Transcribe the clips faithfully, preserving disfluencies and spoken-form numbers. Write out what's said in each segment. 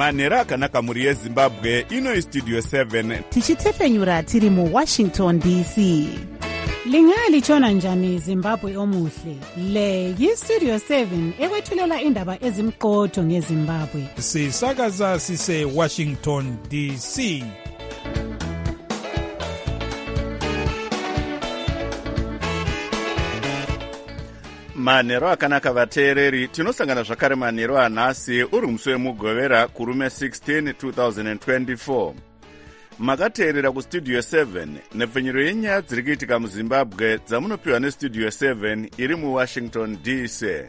manhero akanaka mhuri yezimbabwe. Ino istudio seven tichitefenyura tiri muwashington D C. Lingalitshona njani Zimbabwe omuhle? Le yistudio seven ekwethulela indaba ezimqotho ngeZimbabwe. Sisakaza sise Washington D C. manhero akanaka vateereri, tinosangana zvakare manhero anhasi uri musi wemugovera kurume sixteen two thousand twenty-four. Makateerera kustudio seven nepfenyuro yenyaya dziri kuitika muzimbabwe dzamunopiwa nestudio seven iri muwashington D C.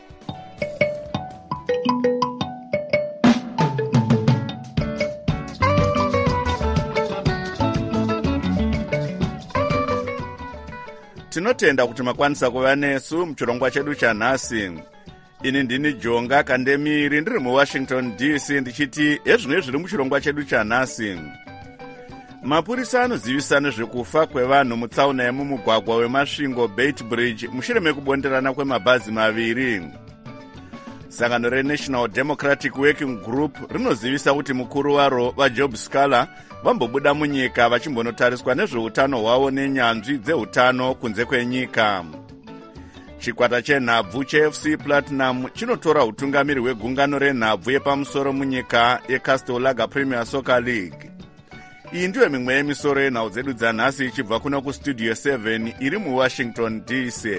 Tinotenda kuti makwanisa kuva nesu muchirongwa chedu chanhasi. Ini ndini Jonga Kandemiri ndiri muwashington D C ndichiti ezvino zviri muchirongwa chedu chanhasi. Mapurisa anozivisa nezvekufa kwevanhu mutsaona yemumugwagwa wemasvingo Beit Bridge mushure mekubonderana kwemabhazi maviri. Sangano reNational Democratic Working Group rinozivisa kuti mukuru waro vaJob Scaler vambobuda munyika vachimbonotariswa nezveutano hwavo nenyanzvi dzeutano kunze kwenyika. Chikwata chenhabvu cheF C Platinum chinotora utungamiri hwegungano renhabvu yepamusoro munyika yeCastel Lager Premier Soccer League. Iyi ndiyo mimwe yemisoro yenhau dzedu dzanhasi ichibva kuno kustudio seven iri muwashington D C.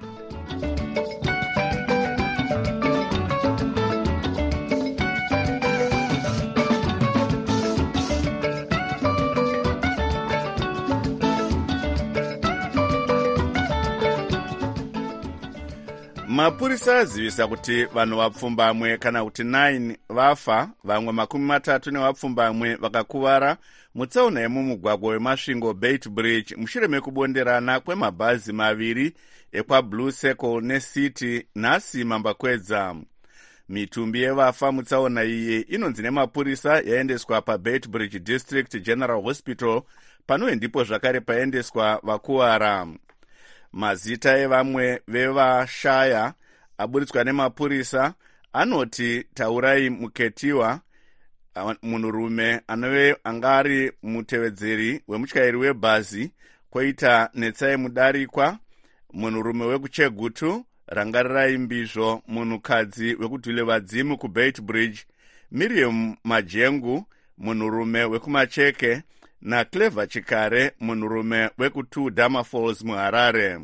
Mapurisa azivisa kuti vanhu vapfumbamwe kana kuti nine vafa, vamwe makumi matatu nevapfumbamwe vakakuvara mutsaona yemumugwagwa wemasvingo Beit Bridge mushure mekubonderana kwemabhazi maviri ekwaBlue Circle neCity nhasi mambakwedza. Mitumbi yevafa mutsaona iyi inonzi nemapurisa yaendeswa paBeit Bridge District General Hospital, panowe ndipo zvakare paendeswa vakuwara. Mazita evamwe vevashaya aburitswa nemapurisa anoti Taurai Muketiwa, munhurume anove angari mutevedzeri wemutyairi webhazi, koita Netsai Mudarikwa, munhurume wekuChegutu, Rangarirai Mbizvo, munhukadzi wekudhulevadzimu kuBeit Bridge, Miriam Majengu, munhurume wekumacheke, na Clever Chikare, munhurume wekutu Dama Falls muHarare.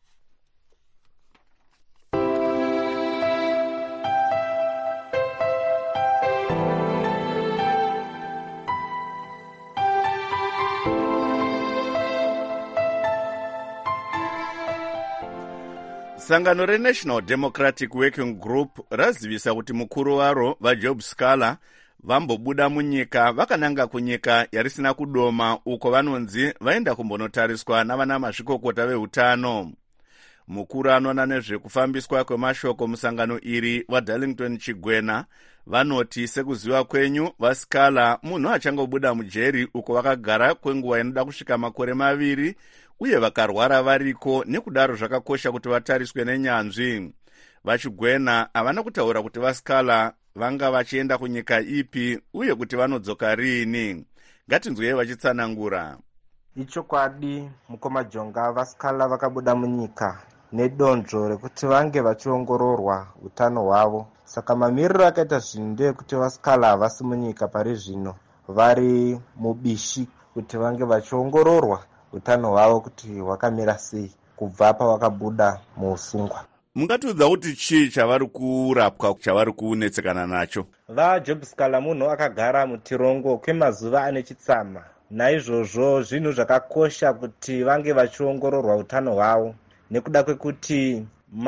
Sangano reNational Democratic Working Group razivisa kuti mukuru waro vaJob Scaler vambobuda munyika vakananga kunyika yarisina kudoma, uko vanonzi vaenda kumbonotariswa navana mazvikokota veutano. Mukuru anoona nezvekufambiswa kwemashoko musangano iri waDarlington Chigwena vanoti sekuziva kwenyu vaScaler munhu achangobuda mujeri uko vakagara kwenguva inoda kusvika makore maviri uye vakarwara variko, nekudaro zvakakosha kuti vatariswe nenyanzvi. VaChigwena havana kutaura kuti vaScaler vanga vachienda kunyika ipi uye kuti vanodzoka riini. Ngatinzwei vachitsanangura. Ichokwadi mukoma Jonga, vaScaler vakabuda munyika nedonzvo rekuti vange vachiongororwa utano hwavo. Saka mamiriro akaita zvinhu ndeyekuti vaScaler havasi munyika pari zvino, vari mubishi kuti vange vachiongororwa utano hwavo kuti hwakamira sei kubva pavakabuda muusungwa. Mungatiudza kuti chii chavari kurapwa, chavari kunetsekana nacho? VaJob Scaler munhu akagara mutirongo kwemazuva ane chitsama. Naizvozvo zvinhu zvakakosha kuti vange vachiongororwa utano hwavo, nekuda kwekuti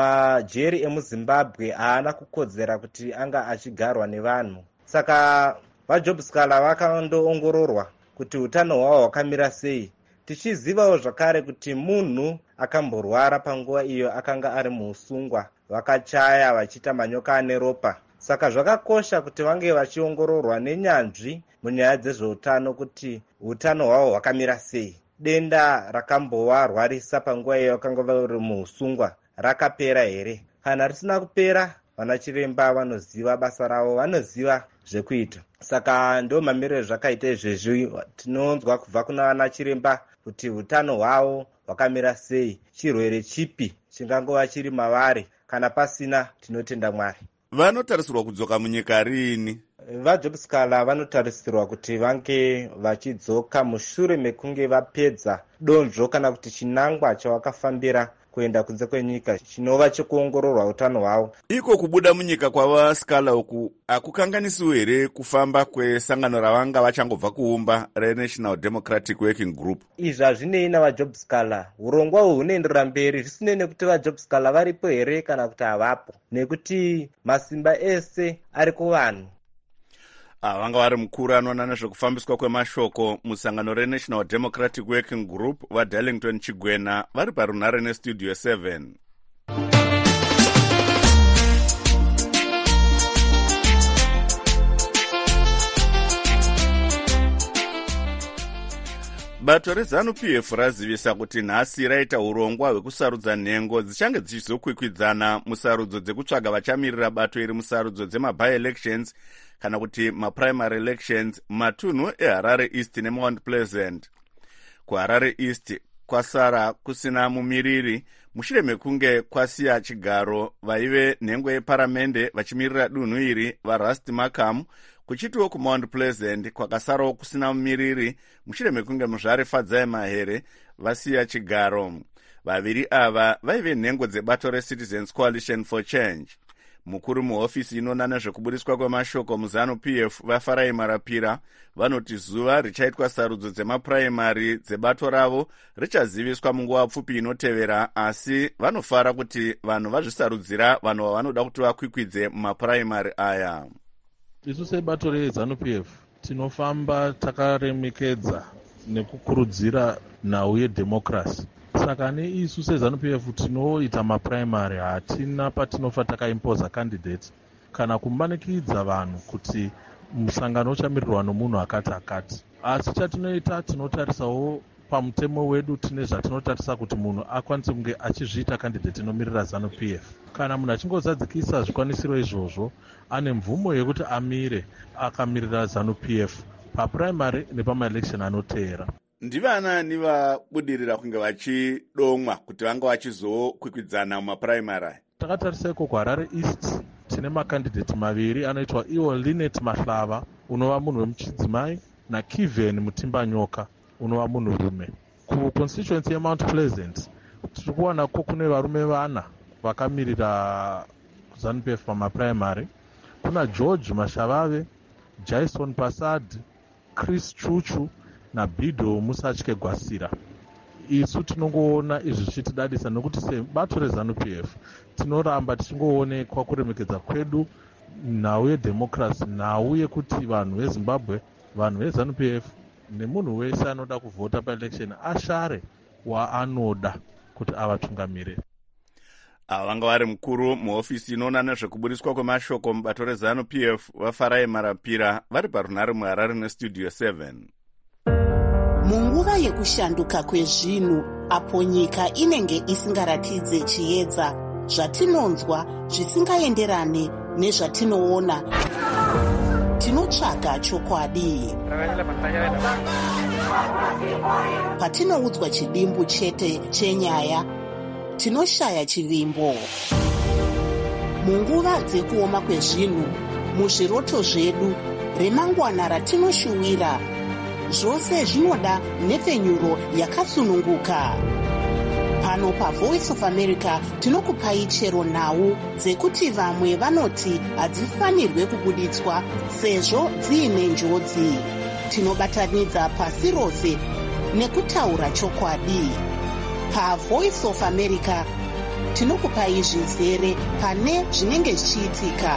majeri emuZimbabwe haana kukodzera kuti anga achigarwa nevanhu. Saka vaJob Scaler vakandoongororwa kuti utano hwavo hwakamira sei, tichizivawo zvakare kuti munhu akamborwara panguva iyo akanga ari muusungwa, vakachaya vachiita manyoka ane ropa. Saka zvakakosha kuti vange vachiongororwa nenyanzvi munyaya dzezveutano kuti utano hwavo hwakamira sei. Denda rakambovarwarisa panguva iyo vakanga vari muusungwa rakapera here? Kana risina kupera, vana chiremba vanoziva basa ravo, vanoziva zvekuita. Saka ndo mamiriro zvakaita izvezvi. Tinonzwa kubva kuna vana chiremba kuti utano hwavo hwakamira sei, chirwere chipi chingangova chiri mavari. Kana pasina, tinotenda Mwari. Vanotarisirwa kudzoka munyika rini? VaJobScholar vanotarisirwa kuti vange vachidzoka mushure mekunge vapedza donzvo kana kuti chinangwa chavakafambira kuenda kunze kwenyika chinova chekuongororwa utano hwavo. Iko kubuda munyika kwavaScholar uku akukanganisiwo here kufamba kwesangano ravanga vachangobva kuumba reNational Democratic Working Group? Izvi hazvinei navaJobScholar. Urongwa uhu hunoenderera mberi zvisinei nekuti vaJobScholar varipo here kana kuti havapo, nekuti masimba ese ari kuvanhu. Vanga vari mukuru anoona nezvekufambiswa kwemashoko musangano reNational Democratic Working Group vaDarlington Chigwena vari parunhare nestudio seven. Bato reZanu-P F razivisa kuti nhasi raita urongwa hwekusarudza nhengo dzichange dzichizokwikwidzana musarudzo dzekutsvaga vachamirira bato iri musarudzo dzema-by-elections kana kuti ma-primary elections matunhu eHarare East neMount Pleasant. KuHarare East kwasara kusina mumiriri mushure mekunge kwasiya chigaro vaive nhengo yeparamende vachimirira dunhu iri vaRusty Markham, kuchitiwo kuMount Pleasant kwakasarawo kusina mumiriri mushure mekunge muzvare Fadzai Mahere vasiya chigaro. Vaviri ava vaive nhengo dzebato reCitizens Coalition for Change. Mukuru muhofisi inoona nezvekubudiswa kwemashoko muZanu-P F vaFarai Marapira vanoti zuva richaitwa sarudzo dzemapuraimari dzebato ravo richaziviswa munguva pfupi inotevera, asi vanofara kuti vanhu vazvisarudzira vanhu vavanoda kuti vakwikwidze mumapuraimari aya. Isu sebato reZanu-P F tinofamba takaremekedza nekukurudzira nhau yedhemokirasi. Saka neisu seZanu-P F tinoita mapuraimari hatina patinofa takaimpoza candidate kana kumanikidza vanhu kuti musangano uchamirirwa nomunhu akati akati. Asi chatinoita tinotarisawo pamutemo wedu, tine zvatinotarisa kuti munhu akwanise kunge achizviita candidate inomirira ZANU-P F. Kana munhu achingozadzikisa zvikwanisiro izvozvo, ane mvumo yekuti amire akamirira ZANU-P F papuraimari nepamaelection anoteera. Ndivana vabudirira kunge vachidomwa kuti vanga vachizokwikwidzana mumapuraimari? Takatariseko kuHarare East tine makandidate maviri anoitwa iwo Linet Mahlava unova munhu wemuchidzimai naKiven Mutimbanyoka unova munhu rume. Kuconstituency yeMount Pleasant tiri kuwana ko kune varume vana vakamirira ZANU-P F pamapuraimari. Kuna George Mashavave, Jason Pasad, Chris Chuchu na Bido Musachike Gwasira. Isu tinongoona izvi zvichitidadisa nokuti sebato reZANU-P F tinoramba tichingoonekwa kuremekedza kwedu nhau yedhemokirasi, nhau yekuti vanhu veZimbabwe, vanhu veZANU-P F nemunhu wese anoda kuvhota paelection ashare waanoda kuti avatungamirire. Vanga vari mukuru muhofisi inoona nezvekubudiswa kwemashoko mubato reZANU-P F vaFarai Marapira vari parunhare muHarare nestudio seven. Munguva yekushanduka kwezvinhu apo nyika inenge isingaratidze chiedza, zvatinonzwa zvisingaenderane nezvatinoona, tinotsvaga chokwadi. Patinoudzwa chidimbu chete chenyaya, tinoshaya chivimbo. Munguva dzekuoma kwezvinhu, muzviroto zvedu, remangwana ratinoshuwira, zvose zvinoda nhepfenyuro yakasununguka. Pano paVoice of America tinokupai chero nhau dzekuti vamwe vanoti hadzifanirwe kubuditswa sezvo dziine njodzi. Tinobatanidza pasi rose nekutaura chokwadi. PaVoice of America tinokupai zvizere pane zvinenge zvichiitika.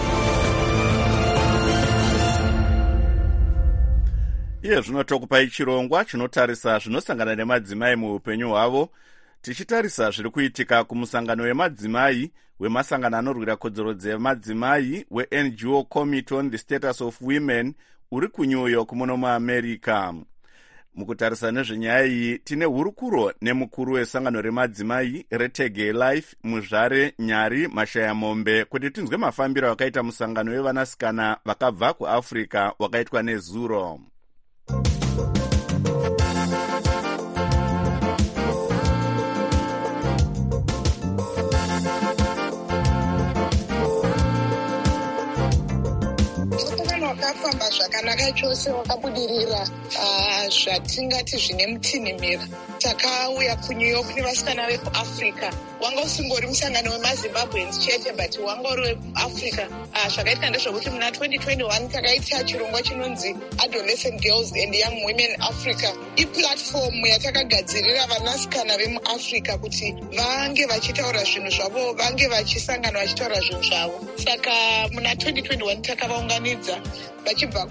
Iye zvino tokupai chirongwa chinotarisa zvinosangana nemadzimai muupenyu hwavo, tichitarisa zviri kuitika kumusangano wemadzimai wemasangano anorwira kodzero dzemadzimai weN G O Committee on the Status of Women uri kuNew York muno muAmerica. Mukutarisa nezvenyaya iyi tine hurukuro nemukuru wesangano remadzimai reTege Life Muzvare Nyari Mashaya Mombe kuti tinzwe mafambiro akaita musangano wevanasikana vakabva kuAfrica wakaitwa neZuro. Wakafamba zvakanaka chose, wakabudirira zvatingati zvine mutinhimira. Takauya kuNew York nevasikana vekuAfrica. Wanga usingori musangano wemaZimbabweans chete, but wanga uri weAfrica. Zvakaitika ndezvekuti muna twenty twenty-one takaita chirongwa chinonzi Adolescent Girls and Young Women Africa. Iplatform yatakagadzirira vanasikana vemuAfrica kuti vange vachitaura zvinhu zvavo, vange vachisangana vachitaura zvinhu zvavo. Saka muna twenty twenty-one takavaunganidza vachibva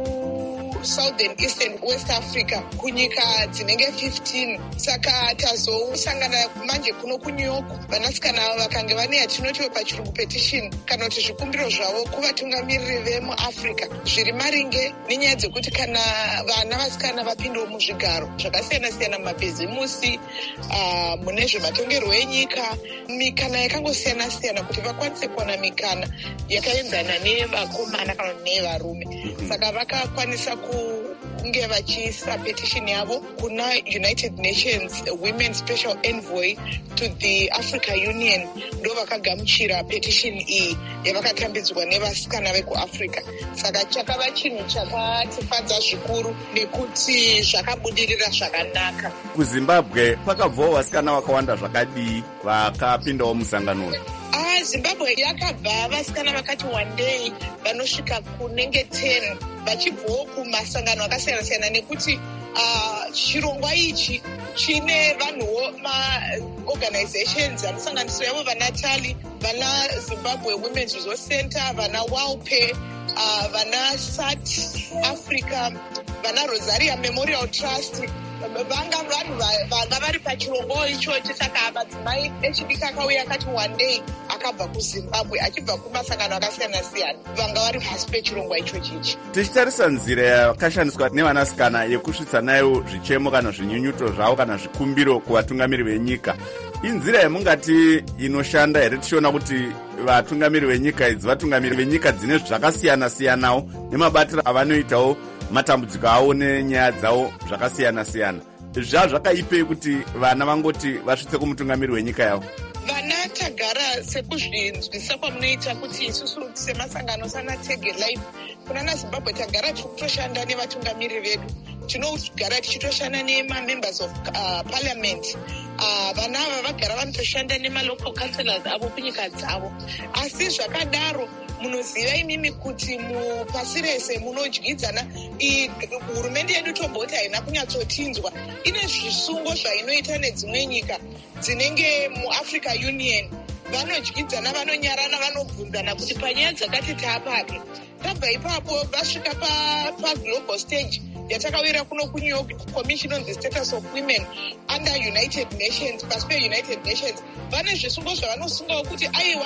ku Southern Eastern West Africa kunyika dzinenge fifteen. Saka tazosangana manje kuno kuNew York, vanasikana ava vakange vane yatinoti pachirungu petition kana kuti zvikumbiro zvavo kuvatungamiriri vemuAfrica zviri maringe nenyaya dzekuti kana vana vasikana vapindawo muzvigaro zvakasiyana siyana mumabhizimusi, uh, mune zvematongerwo enyika, mikana yakangosiyana siyana kuti vakwanise kuwana mikana yakaenzana nevakomana kana nevarume. Saka vakakwanisa kunge vachiisa petition yavo kuna United Nations Women Special Envoy to the Africa Union. Ndo vakagamuchira petition iyi yavakatambidzwa nevasikana vekuAfrica. Saka chakava chinhu chakatifadza zvikuru nekuti zvakabudirira zvakanaka. KuZimbabwe kwakabvawo vasikana vakawanda zvakadii vakapindawo musangano uyu? Ah, Zimbabwe yakabva vasikana vakati one day vanosvika kunenge ten vachibvawo kumasangano akasiyana siyana nekuti uh, chirongwa ichi chine vanhuwo maorganizations anosanganisira yavo vanatali, vana Zimbabwe Women's Resource Center, vana WALPE, uh, vana SAT Africa, vana Rosaria Memorial Trust. Vanga vanhu vanga vari pachirongwa ichochi. Saka madzimai echidiki akauya akati one day akabva kuZimbabwe achibva kumasangano akasiyana siyana vanga vari pasi pechirongwa ichochi ichi. Tichitarisa nzira yakashandiswa nevanasikana yekusvitsa nayo zvichemo kana zvinyunyuto zvavo kana zvikumbiro kuvatungamiri venyika, inzira yemungati inoshanda here? Tichiona kuti vatungamiri venyika idzi vatungamiri venyika dzine zvakasiyana siyanawo nemabatiro avanoitawo matambudziko avo nenyaya dzavo zvakasiyana siyana. Zva zvakaipei kuti vana vangoti vasvitse kumutungamiri wenyika yavo? Vana tagara sekuzvinzwisa kwamunoita kuti isusu semasangano sana Tege Life kunana Zimbabwe tagara tichitoshanda nevatungamiri vedu, tinogara tichitoshanda nema-members of uh, parliament. Uh, vana ava vagara vanotoshanda nema-local councillors avo kunyika dzavo. Asi zvakadaro munoziva imimi kuti mupasi rese munodyidzana. Hurumende yedu tomboti haina kunyatsotinzwa, ine zvisungo zvainoita nedzimwe nyika dzinenge muAfrica Union. Vanodyidzana, vanonyarana, vanobvunzana kuti panyaya dzakati taapapi. Tabva ipapo vasvika paglobal stage yatakawira kuno kuNew York, Commission on the Status of Women under United Nations, pasi peUnited Nations. Vane zvisungo zvavanosungawo kuti aiwa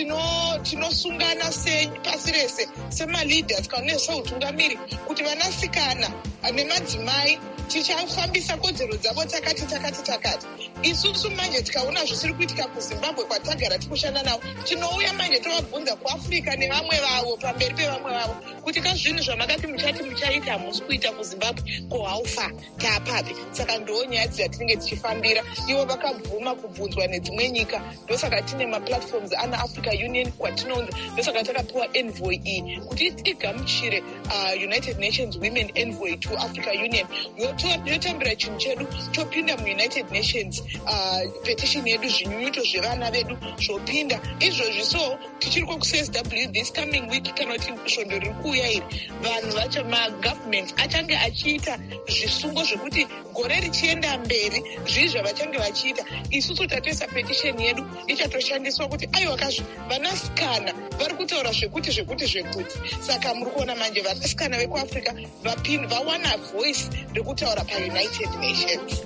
tinosungana sepasi rese semaleaders kana neseutungamiri kuti vanasikana nemadzimai tichafambisa kodzero dzavo takati takati takati. Isusu manje tikaona zvisiri kuitika kuZimbabwe kwatagara tikushanda navo, tinouya manje tovabvunza kuAfrica nevamwe vavo pamberi pevamwe vavo kuti kazvinhu zvamakati muchati muchaita hamusi kuita kuZimbabwe ko haufa taapapi. Saka ndo nyaya dzatinenge tichifambira. Ivo vakabvuma kubvunzwa nedzimwe nyika, ndosaka tine maplatforms ana Africa Union kwatinounza, ndosaka takapiwa envoy iyi kuti igamuchire uh, United Nations Women Envoy to Africa Union. Yotambira chinhu chedu chopinda muUnited Nations, uh, petition yedu, zvinyunyuto zvevana vedu zvopinda izvozvi. So tichiri kuC S W this coming week kana kuti svondo riri kuuya iri, vanhu vacho magovernment achange achiita zvisungo zvekuti gore richienda mberi zvii zvavachange vachiita. Isusu tatoisa petition yedu ichatoshandiswa kuti aiwa kazvo vanasikana vari kutaura zvekuti zvekuti zvekuti. Saka muri kuona manje vanasikana vekuAfrica vapinda vawana voice rekutaura paUnited Nations.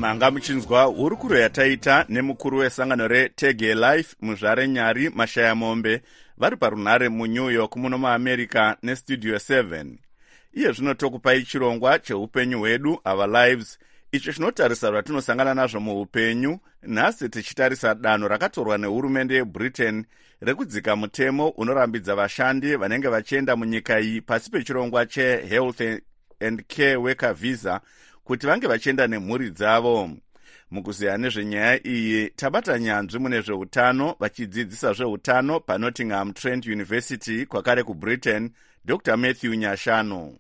manga muchinzwa hurukuro yataita nemukuru wesangano retege life muzvare nyari mashaya mombe vari parunhare munew york muno muamerica nestudio seven. Iye zvino tokupai chirongwa cheupenyu hwedu our lives, icho chinotarisa zvatinosangana nazvo muupenyu, nhasi tichitarisa danho rakatorwa nehurumende yebritain rekudzika mutemo unorambidza vashandi vanenge vachienda munyika iyi pasi pechirongwa chehealth and care worker visa kuti vange vachienda nemhuri dzavo. Mukuziya nezvenyaya iyi tabata nyanzvi mune zveutano vachidzidzisa zveutano paNottingham Trent University kwakare kubritain, Doctor Matthew Nyashano.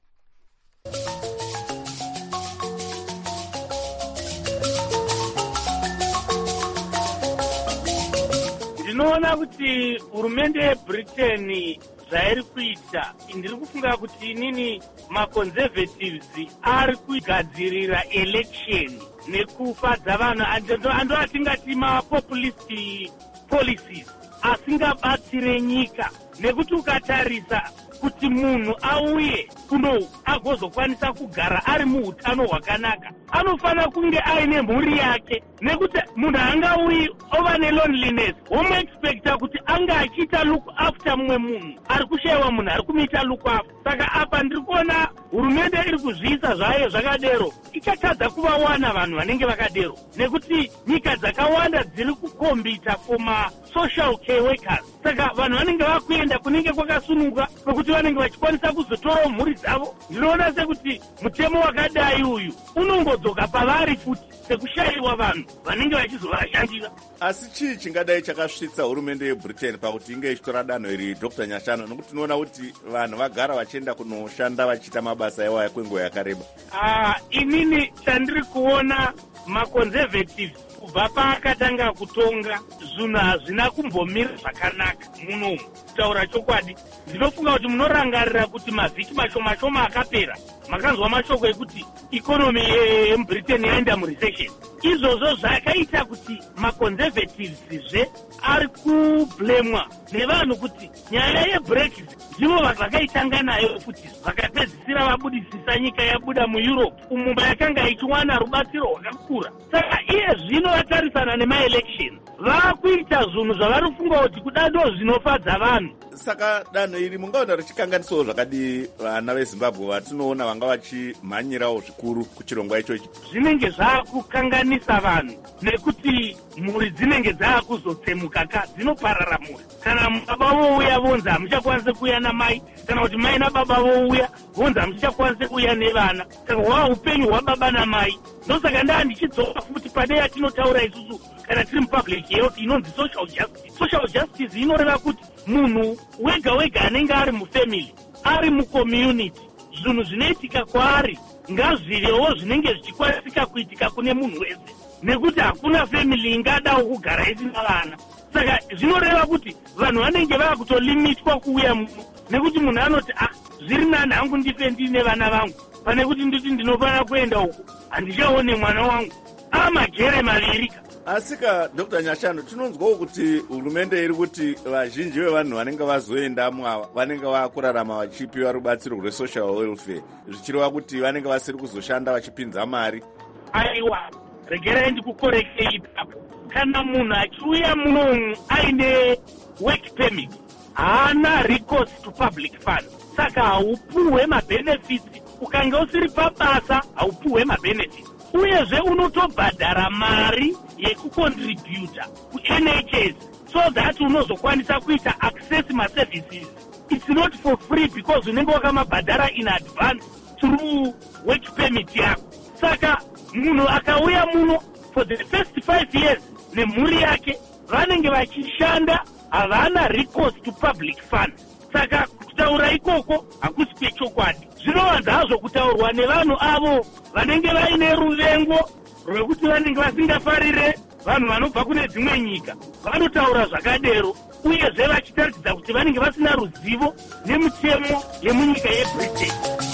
Ndinoona kuti hurumende yebritain zvairi kuita, ndiri kufunga kuti inini maconservatives ari kugadzirira election nekufadza vanhu ando atingati mapopulist policies asingabatsire nyika, nekuti ukatarisa kuti munhu auye kuno agozokwanisa kugara ari muutano hwakanaka anofanira kunge aine mhuri yake, nekuti munhu angauyi ova neloneliness home expecta kuti anga achiita look after mumwe munhu ari kushayiwa munhu ari kumuita look after. Saka apa ndiri kuona hurumende iri kuzviisa zvayo zvakadero ichatadza kuvawana vanhu vanenge vakadero, nekuti nyika dzakawanda dziri kukombita for masocial care workers. Saka vanhu vanenge vakuenda kunenge kwakasununguka kwekuti vanenge vachikwanisa kuzotorawo mhuri dzavo. Ndinoona sekuti mutemo wakadai uyu unongodzoka pavari futi sekushayiwa vanhu vanenge vachizovashandira. Asi chii chingadai chakasvitsa hurumende yebritain pakuti inge ichitora danho iri, Doctor Nyashano, nokuti tinoona kuti vanhu vagara vachienda kunoshanda vachiita mabasa iwaya kwenguva yakareba? Ah, inini chandiri kuona maconservatives kubva paakatanga kutonga zvinhu hazvina kumbomira zvakanaka munomu. Kutaura chokwadi, ndinofunga kuti munorangarira kuti mavhiki mashoma shoma akapera makanzwa mashoko ekuti ikonomi yebritain yaenda murecession. Izvozvo zvakaita kuti maconservatives zve ari kublemwa nevanhu kuti nyaya yebrexit ndivo vakaitanga nayo kuti vakapedzisira vabudisisa nyika yabuda mueurope umu yakanga ichiwana rubatsiro rwakakura. Saka iye zvino vatarisana nemaelection vakuita zvinhu zvavari kufunga kuti kuda ndo zvinofadza vanhu. Saka danho iri mungaona richikanganisawo zvakadi vana vezimbabwe vatinoona vanga vachimhanyirawo zvikuru kuchirongwa ichochi? Zvinenge zvaakukanganisa vanhu nekuti mhuri dzinenge dzaakuzotsemuka ka dzinoparara mhuri. Kana baba vouya vonzi hamuchakwanise kuuya namai, kana kuti mai nababa vouya vonzi hamuchakwanise kuuya nevana. Saka hwava upenyu hwababa namai. Ndosaka ndaa ndichidzoka futi pane yatinotaura isusu kana tiri mupublic health inonzi social justice. Social justice inoreva kuti munhu wega wega anenge ari mufamily, ari mucommunity, zvinhu zvinoitika kwaari ngazvivewo zvinenge zvichikwanisika kuitika kune munhu wese, nekuti hakuna family ingadawo kugara isina vana. Saka zvinoreva kuti vanhu vanenge vaakutolimitwa kuuya muno, nekuti munhu anoti ah, zviri nani hangu ndife ndine vana vangu pane kuti nditi ndinofanira kuenda uko handichaone mwana wangu amagere mavirika. Asika Doctor Nyashano, tinonzwawo kuti hurumende iri kuti vazhinji vevanhu vanenge vazoendamo vanenge vakurarama vachipiwa rubatsiro rwesocial welfare, zvichireva kuti vanenge vasiri kuzoshanda vachipinza mari. Aiwa, regerai ndikukorekei ipapo. Kana munhu achiuya munomu aine work permit haana recourse to public fund, saka haupuhwe mabenefits. Ukange usiri pabasa haupuhwe mabenefits. Uyezve unotobhadhara mari yekucontributa ku-N H S so that unozokwanisa kuita access maservices. It's not for free because unenge wakamabhadhara in advance through work permit yako. Saka munhu akauya muno for the first five years nemhuri yake vanenge vachishanda havana recourse to public fund. Saka kutaura ikoko hakusi kwechokwadi. Zvinowanza hazvo kutaurwa nevanhu avo vanenge vaine ruvengo rwekuti vanenge vasingafarire vanhu vanobva kune dzimwe nyika. Vanotaura zvakadero uyezve vachitaridza kuti vanenge vasina ruzivo nemitemo yemunyika yebritain.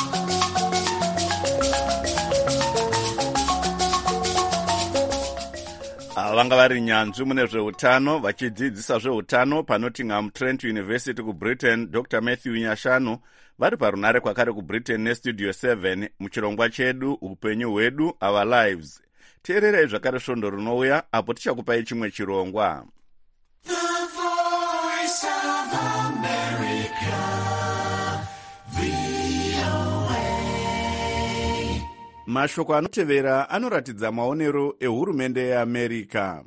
Vanga vari nyanzvi mune zveutano vachidzidzisa zveutano paNottingham Trent University kubritain, Doctor Matthew Nyashano vari parunhare kwakare kubritain nestudio seven muchirongwa chedu upenyu hwedu our lives. teererai zvakare svondo rinouya apo tichakupai chimwe chirongwa. Mashoko anotevera anoratidza maonero ehurumende yeAmerica.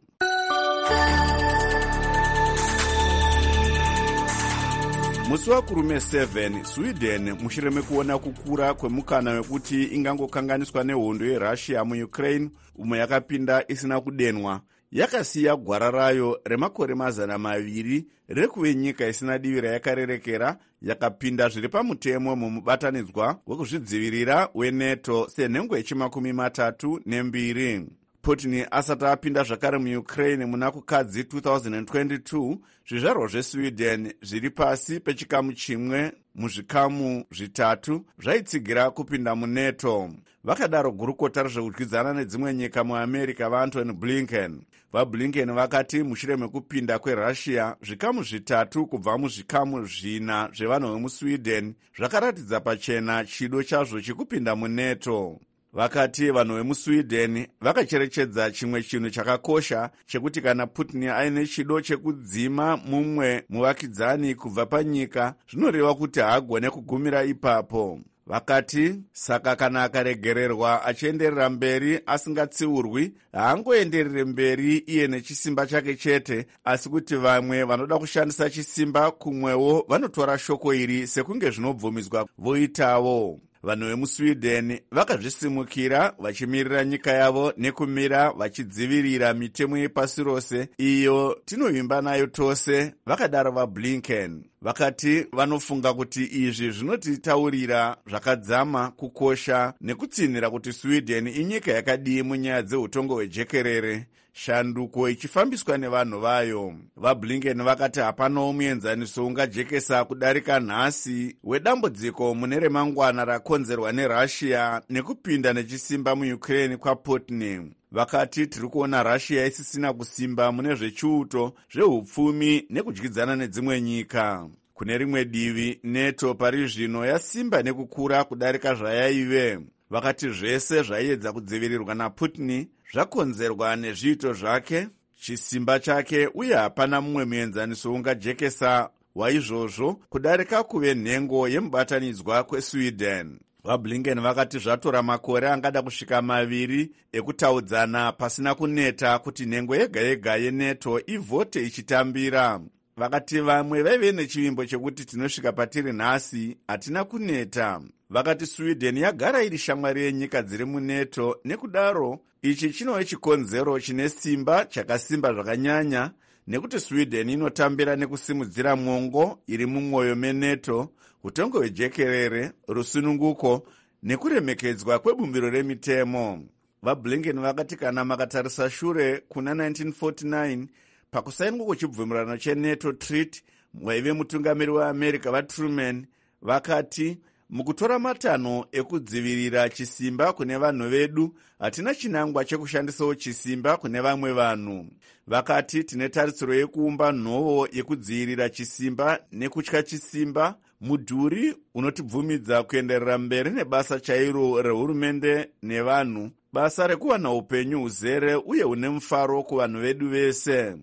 Musi wakurume seven, Sweden mushure mekuona kukura kwemukana wekuti ingangokanganiswa nehondo yeRussia muUkraine umwe yakapinda isina kudenwa, yakasiya gwara rayo remakore mazana maviri rekuve nyika isina divi rayakarerekera yakapinda zviri pamutemo mumubatanidzwa wekuzvidzivirira weNATO senhengo yechimakumi matatu nembiri. Putin asati apinda zvakare muUkraine muna kukadzi two thousand twenty-two, zvizvarwa zveSweden zviri pasi pechikamu chimwe muzvikamu zvitatu zvaitsigira kupinda muNATO. Vakadaro gurukota rezvekudyidzana nedzimwe nyika muAmerica vaAntony Blinken. VaBlinken vakati mushure mekupinda kweRussia, zvikamu zvitatu kubva muzvikamu zvina zvevanhu vemuSweden zvakaratidza pachena chido chazvo chekupinda muNATO. Vakati vanhu vemuSweden vakacherechedza chimwe chinhu chakakosha chekuti kana Putin aine chido chekudzima mumwe muvakidzani kubva panyika, zvinoreva kuti haagone kugumira ipapo. Vakati saka kana akaregererwa achienderera mberi asingatsiurwi, haangoenderere mberi iye nechisimba chake chete, asi kuti vamwe vanoda kushandisa chisimba kumwewo vanotora shoko iri sekunge zvinobvumidzwa voitawo. Vanhu vemuSweden vakazvisimukira vachimirira nyika yavo nekumira vachidzivirira mitemo yepasi rose iyo tinovimba nayo tose, vakadaro vaBlinken. Vakati vanofunga kuti izvi zvinotitaurira zvakadzama kukosha nekutsinhira kuti Sweden inyika yakadii munyaya dzeutongo hwejekerere, shanduko ichifambiswa nevanhu vayo. VaBlinken vakati hapanawo muenzaniso ungajekesa kudarika nhasi wedambudziko mune remangwana rakonzerwa neRussia nekupinda nechisimba muUkraine kwaPutin. Vakati tiri kuona Russia isisina kusimba mune zvechiuto, zvehupfumi nekudyidzana nedzimwe nyika. Kune rimwe divi, NATO pari zvino yasimba nekukura kudarika zvayaive. Vakati zvese zvaiedza kudzivirirwa naPutin zvakonzerwa nezviito zvake, chisimba chake, uye hapana mumwe muenzaniso ungajekesa waizvozvo kudarika kuve nhengo yemubatanidzwa kweSweden. VaBlinken vakati zvatora makore angada kusvika maviri ekutaudzana pasina kuneta kuti nhengo yega yega yeNATO ivhote ichitambira. Vakati vamwe vaive nechivimbo chekuti tinosvika patiri nhasi hatina kuneta. Vakati Sweden yagara iri shamwari yenyika dziri muNATO, nekudaro ichi chinova chikonzero chine simba chakasimba zvakanyanya, nekuti Sweden inotambira nekusimudzira mwongo iri mumwoyo meNATO, utongo hwejekerere, rusununguko nekuremekedzwa kwebumbiro remitemo. VaBlinken vakati kana makatarisa shure kuna nineteen forty-nine pakusainwa kwechibvumirano cheNATO Treaty, waive mutungamiri weAmerica vaTruman vakati mukutora matanho ekudzivirira chisimba kune vanhu vedu, hatina chinangwa chekushandisawo chisimba kune vamwe vanhu. Vakati tine tarisiro yekuumba nhovo yekudzivirira chisimba nekutya chisimba, mudhuri unotibvumidza kuenderera mberi nebasa chairo rehurumende nevanhu, basa rekuwana upenyu huzere uye hune mufaro kuvanhu vedu vese.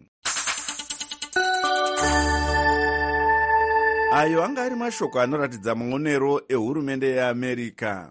Ayo anga ari mashoko anoratidza maonero ehurumende yeAmerica.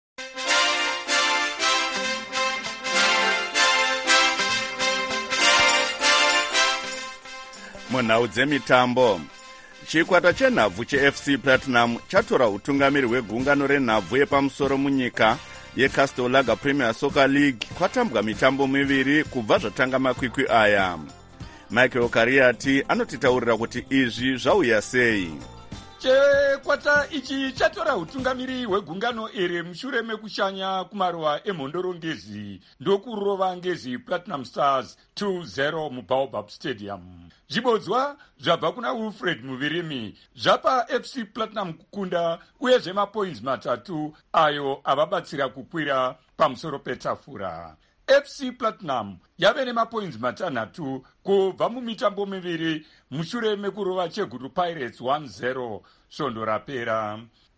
Munhau dzemitambo, chikwata chenhabvu cheF C Platinum chatora utungamiri hwegungano renhabvu yepamusoro munyika yeCastel Lager Premier Soccer League kwatambwa mitambo miviri kubva zvatanga makwikwi aya. Michael Kariati anotitaurira kuti izvi zvauya sei. Chikwata ichi chatora utungamiri hwegungano iri mushure mekushanya kumaruva emhondorongezi ndokurova ngezi Platinum Stars two zero muBaobab Stadium. Zvibodzwa zvabva kuna Wilfred Muvirimi zvapa F C Platinum kukunda uye zvemapoints matatu ayo avabatsira kukwira pamusoro petafura. F C Platinum yave nemapoints matanhatu kubva mumitambo miviri mushure mekurova cheGuru Pirates one zero svondo rapera.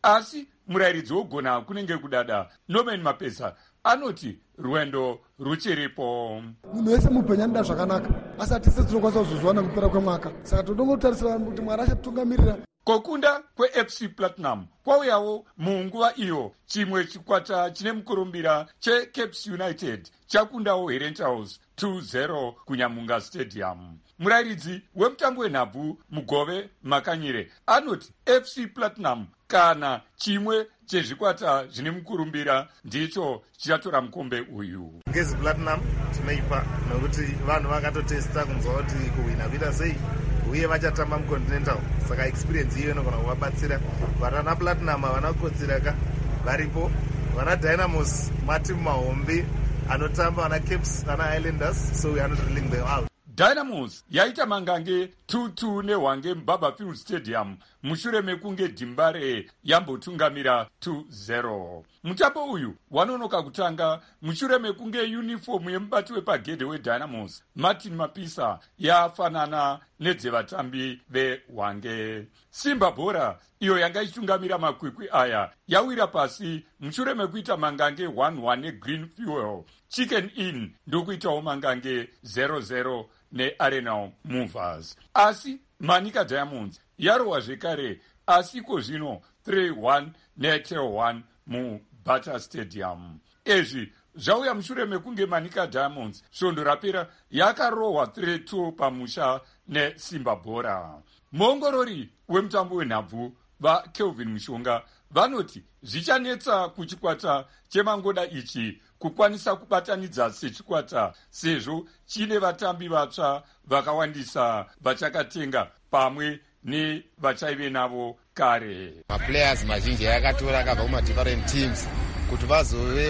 asi murayiridzi wogona kunenge kudada Norman Mapesa anoti rwendo ruchiripo. Munhu wese mupenyu anoda zvakanaka, asi hatise tinokwanisa kuzozwana kupera kwemwaka, saka todongotarisira kuti Mwari achatitungamirira. Kokunda kweF C Platinum kwauyawo munguva iyo chimwe chikwata chine mukurumbira cheCapes United chakundawo Herentals two zero kuNyamunga Stadium. Murayiridzi wemutambo wenhabvu Mugove Makanyire anoti F C Platinum kana chimwe chezvikwata zvine mukurumbira ndicho chichatora mukombe uyu. Ngezi Platinum tinoipa nokuti vanhu vakatotesta kunzwa kuti kuwina kuita sei uye vachatamba muContinental, saka experience iyo inogona kuvabatsira. Vana Platinum havana kukotsiraka, varipo vana Dynamos matimu mahombe anotamba, vana Capes, vana Highlanders, so we are not ruling them out. Dynamos yaita mangange two two neHwange Babafield Stadium mushure mekunge Dimbare yambotungamira two zero. Mutambo uyu wanonoka kutanga mushure mekunge uniform yemubati wepagedhe weDynamos Martin Mapisa yafanana nedzevatambi veHwange. Simba Bora iyo yanga ichitungamira makwikwi aya yawira pasi mushure mekuita mangange one one neGreen Fuel. Chicken Inn ndokuitawo mangange zero zero neArenal Movers. Asi Manika Diamonds yarowa zvekare asi iko zvino three one neTel one muButter Stadium. Ezvi zvauya mushure mekunge Manika Diamonds svondo rapera yakarohwa three two pamusha neSimba Bora. Muongorori wemutambo wenhabvu vaKelvin Mushonga vanoti zvichanetsa kuchikwata chemangoda ichi kukwanisa kubatanidza sechikwata sezvo chine vatambi vatsva vakawandisa vachakatenga pamwe nevachaive navo kare. Maplayers mazhinji yakatora akabva kuma-different teams kuti vazove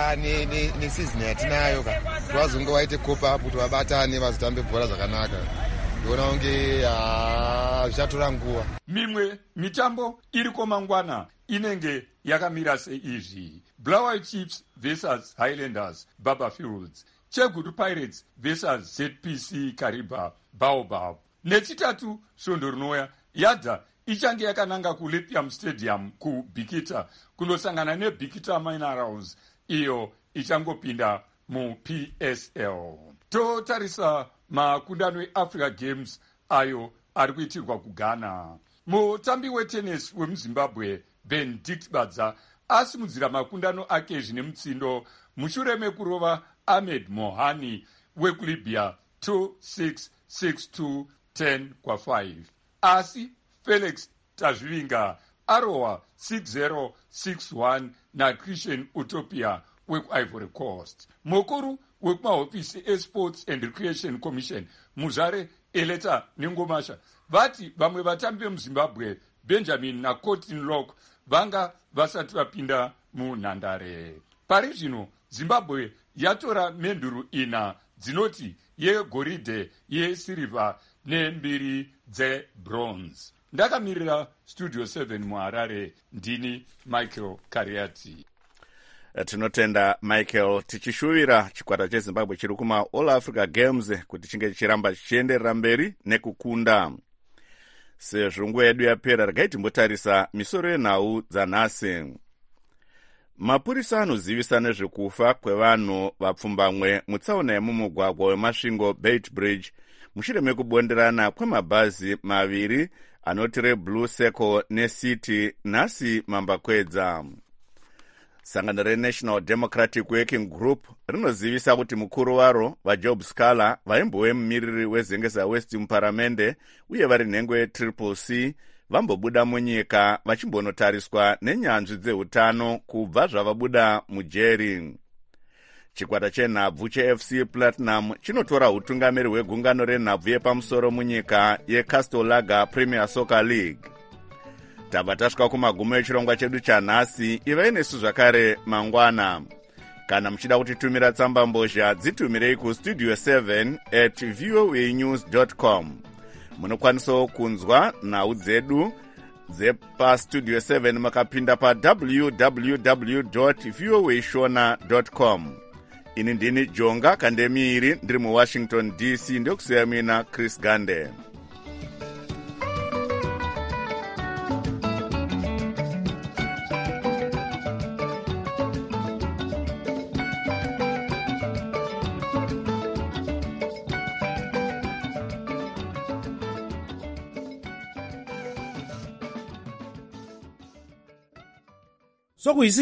nesizini yatinayo ka kuti vazonge vaite cope up kuti vabatane vazotambe bhora zvakanaka. Ndiona unge zvichatora nguva. Mimwe mitambo iriko mangwana inenge yakamira seizvi: Blackwater Chiefs versus Highlanders Babafields, Chegutu Pirates versus Z P C Kariba Baobab. Nechitatu svondo rinouya Yadza ichange yakananga kuLithium Stadium kuBikita kunosangana neBikita Minerals, iyo ichangopinda muP S L. Totarisa makundano eAfrica Games ayo ari kuitirwa kuGhana. Mutambi wetennis wemuZimbabwe Benedict Badza asimudzira makundano ake zvine mutsindo mushure mekurova Ahmed Mohani wekuLibya two six six two ten kwa five. Asi Felix Tazvivinga arohwa six zero six one naChristian Utopia wekuIvory Coast. Mukuru wekumahofisi eSports and Recreation Commission Muzare Eleta Nengomasha vati vamwe vatambi vemuZimbabwe Benjamin naCourtney Lock vanga vasati vapinda munhandare. Pari zvino Zimbabwe yatora menduru ina dzinoti yegoridhe, yesirivha nembiri dzebronze. Ndakamirira Studio seven muHarare, ndini Michael Kariati. Tinotenda Michael, tichishuvira chikwata cheZimbabwe chiri kuma All Africa Games kuti chinge chichiramba chichienderera mberi nekukunda. Sezvo nguva yedu yapera, regai timbotarisa misoro yenhau dzanhasi. Mapurisa anozivisa nezvekufa kwevanhu vapfumbamwe mutsaona yemumugwagwa wemasvingo Beit Bridge mushure mekubonderana kwemabhazi maviri anoti reBlue Circle neCity nhasi mambakwedza. Sangano reNational Democratic Working Group rinozivisa kuti mukuru waro vaJob Scala vaimbove mumiriri weZengeza West muparamende uye vari nhengo yeTriple C vambobuda munyika vachimbonotariswa nenyanzvi dzeutano kubva zvavabuda mujeri. Chikwata chenhabvu cheF C Platinum chinotora utungamiri hwegungano renhabvu yepamusoro munyika yeCastle Lager Premier Soccer League. Tabva tasvika kumagumo echirongwa chedu chanhasi. Ivai nesu zvakare mangwana. Kana muchida kutitumira tsamba mbozha, dzitumirei kustudio seven at voa news dot com. Munokwanisawo kunzwa nhau dzedu dzepastudio seven makapinda pa w w w dot voa shona dot com. Ini ndini Jonga Kandemiri, ndiri muWashington D C, ndokusiya mina Chris Gande. sokuyisi